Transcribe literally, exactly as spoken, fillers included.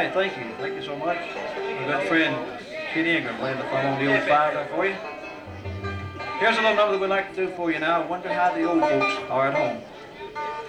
right, thank you. Thank you so much. My good friend Kenny Ingram playing the phone on the old five there for you. Here's a little number that we'd like to do for you now. I wonder how the old folks are at home.